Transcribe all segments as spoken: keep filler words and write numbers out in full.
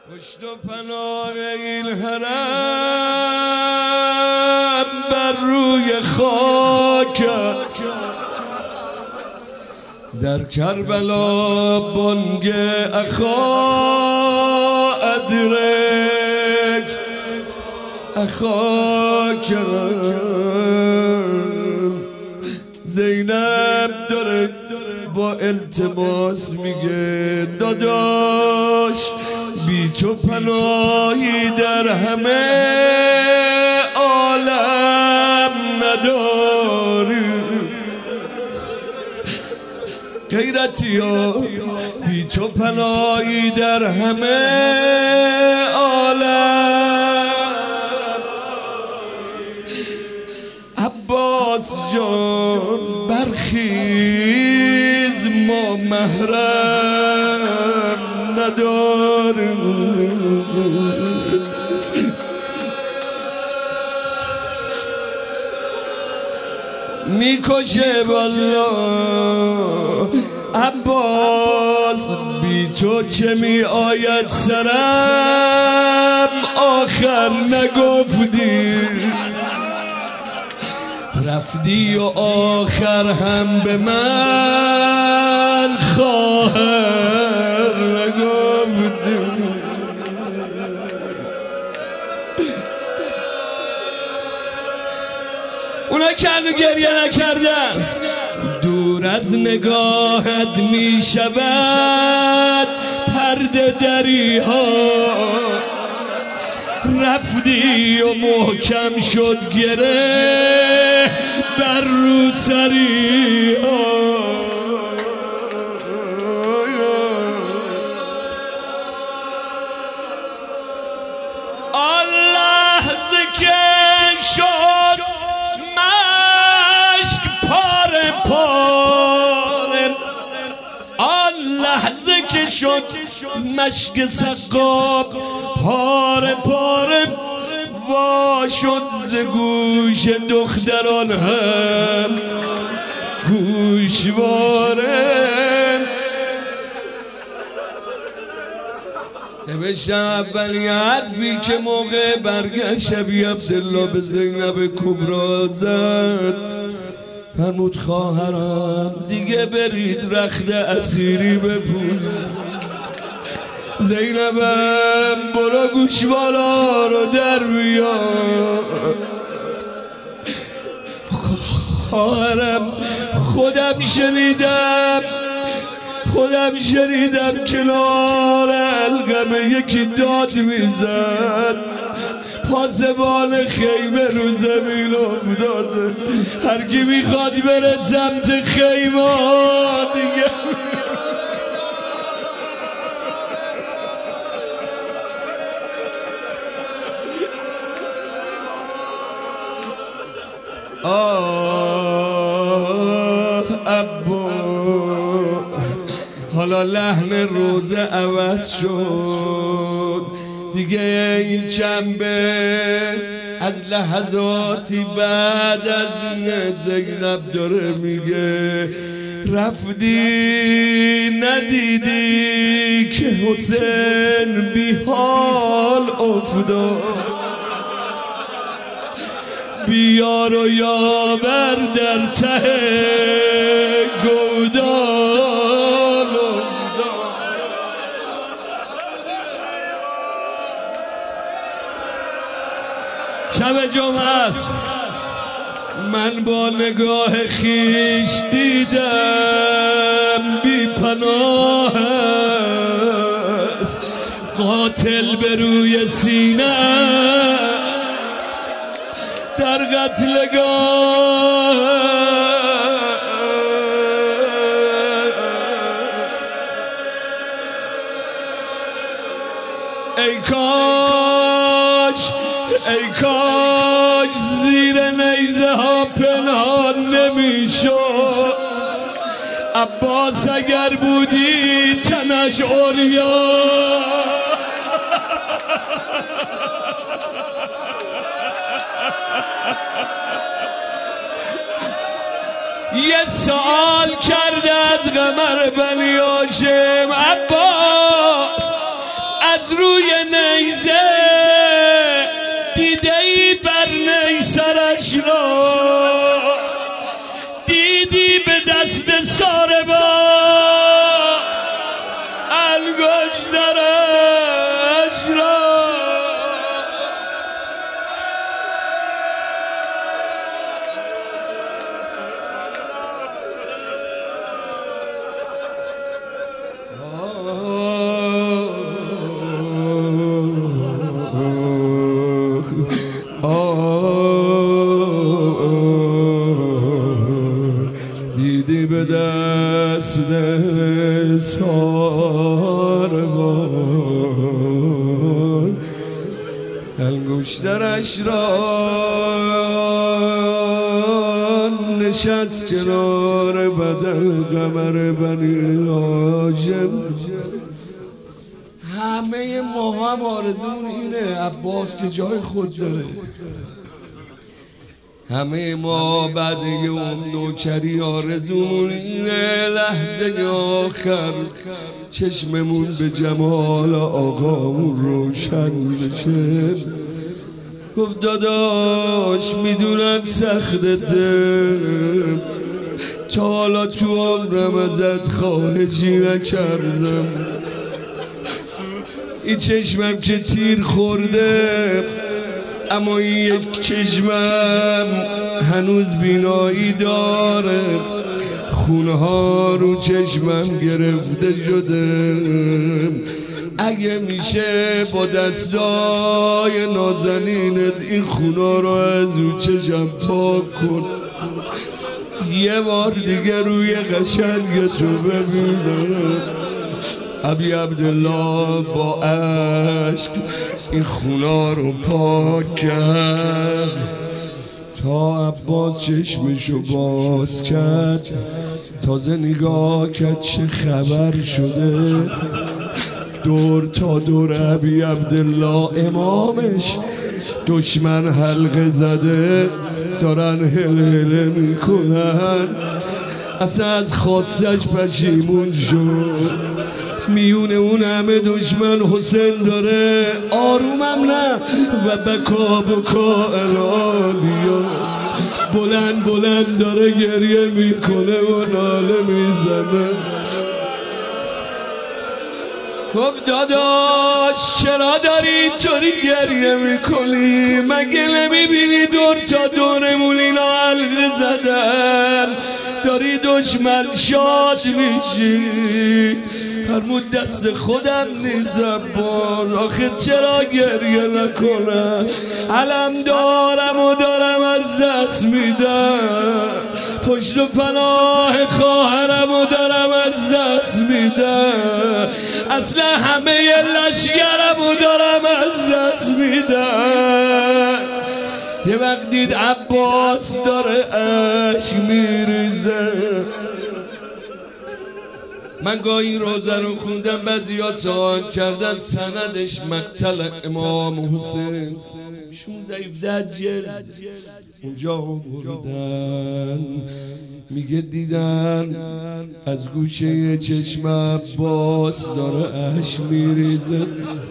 پشت و پناه این حرم بر روی خاک است، در کربلا بانگ اخا ادرک اخاک است. زینب داره با التماس میگه داداش بی تو پناهی در همه عالم نداری. غیرتی ها بی تو پناهی در همه عالم. عباس جان برخیز ما محرم نداریم. میکشه والا عباس بی تو چه می آید سرم آخر نگفتی، رفتی و آخر هم به من خواهر نگفتی. اونا که هنو گریه نکردن دور از نگاهت می شود پرده دری ها. رفتی و محکم شد گره بر رو سری ها. الله ذکر شد مشک پاره پاره، آن لحظه که شد مشک سقاب پاره پاره وا شد ز گوش دختران هم گوشواره. نوشتم اولی حرفی که موقع برگشت شبی عبدالله به زینب کبرا زد فرمود خواهرم دیگه برید رخت اسیری بپوشید. زینبم برو گوشوالا رو در بیار. خواهرم خودم شنیدم خودم شنیدم کنار القمه یکی داد میزد، پاسبان خیمه رو زمین افتاده، هر کی میخواد بره سمت خیمه دیگه آه ابو. حالا لحن روزه عوض شد دیگه، این جنبه از لحظاتی بعد از این زینب داره میگه رفتی ندیدی که حسین بی حال افتاد، بیار و یاور در ته گودال. شب جمعه است من با نگاه خیش دیدم بی پناه است قاتل به روی سینه در قتلگاه. ای کاش ای کاش زیر نیزه ها پنهان نمیشد. عباس اگر بودی تنش عریان. یه سوال کرده از قمر بنی هاشم عباس از روی نیزه دیده ای بر نیسرش را، دیدی به دست ساربا انگشترش را. دیدی به دست ساربان انگشترش را، نشست کنار بدن قمر بنی هاشم. همه ما هم آرزون اینه عباس که جای خود داره. همه ما بعد اون نوکری آرزومون اینه لحظه آخر چشممون به جمال آقامون روشن بشه. گفت داداش میدونم سختته، تا حالا تو عمرم ازت خواهشی نکردم، این چشمم که تیر خورده اما یک چشمم هنوز بینایی داره، خونه ها رو چشمم گرفته شده. اگه میشه با دستای نازنینت این خونه رو از او چشم پاک کن، یه بار دیگه روی قشنگ تو ببینم. ابی عبدالله با عشق این خونا رو پاک کرد تا عباس چشمشو باز کرد. تازه نگاه کرد چه خبر شده، دور تا دور ابی عبدالله امامش دشمن حلقه زده دارن هل هله میکنن. اصلا از خواستش پشیمون شد، میونه اون همه دشمن حسین داره آرومم نه و بکا بکا الالیا بلند بلند داره گریه میکنه و ناله میزنه. خب داداش چرا داری طوری گریه میکنی؟ مگه نمیبینی دور تا دورمون اینا حلقه زدن؟ داری دشمن شاد میشی. فرمود دست خودم نیزم بار، آخه چرا گریه نکنم؟ علم دارم و دارم از دست میدم، پشت و پناه خواهرم و دارم از دست میدم، اصلا همه لشگرم و دارم از دست میدم. یه وقت دید عباس داره اشک میریزه. من گاهی این روزه رو خوندم، بعضیا سوال کردن سندش مقتل امام حسین شانزده هفده جلد اونجا بردن. میگه دیدن از گوشه چشم عباس داره اشک میریزه.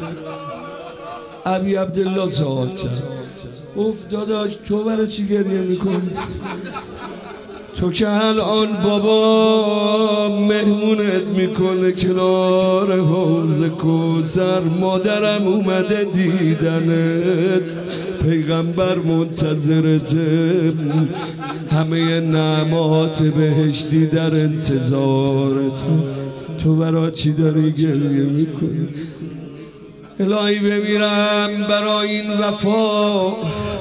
ابی عبدالله سوال کرد، گفت داداش تو برای چی گریه میکنی؟ تو که الان بابا مهمونت میکنه کنار حوض کوثر، مادرم اومده دیدنت، پیغمبر منتظرته، همه نعمات بهشتی در انتظارت، تو برای چی داری گریه میکنی؟ الهی بمیرم برای این وفا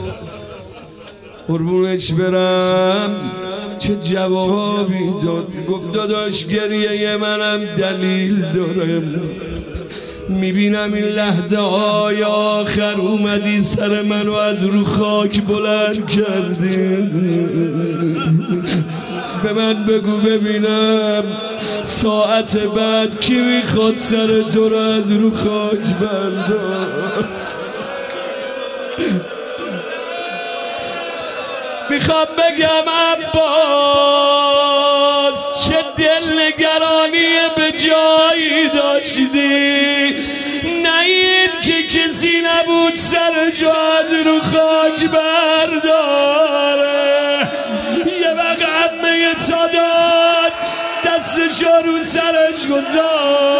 قربونش برم. چه جوابی داد؟ گفت داداش گریه منم دلیل داره، میبینم این لحظه های آخر اومدی سر منو از رو خاک بلند کردی. به من بگو ببینم ساعت بعد کی میخواد سر تو رو از رو خاک بردار؟ میخوام بگم عباس چه دلنگرانی به جایی داشتی، نه کسی نبود سرشو از رو خاک برداره. یه وقت عمه سادات دستشو رو سرش گذاشت.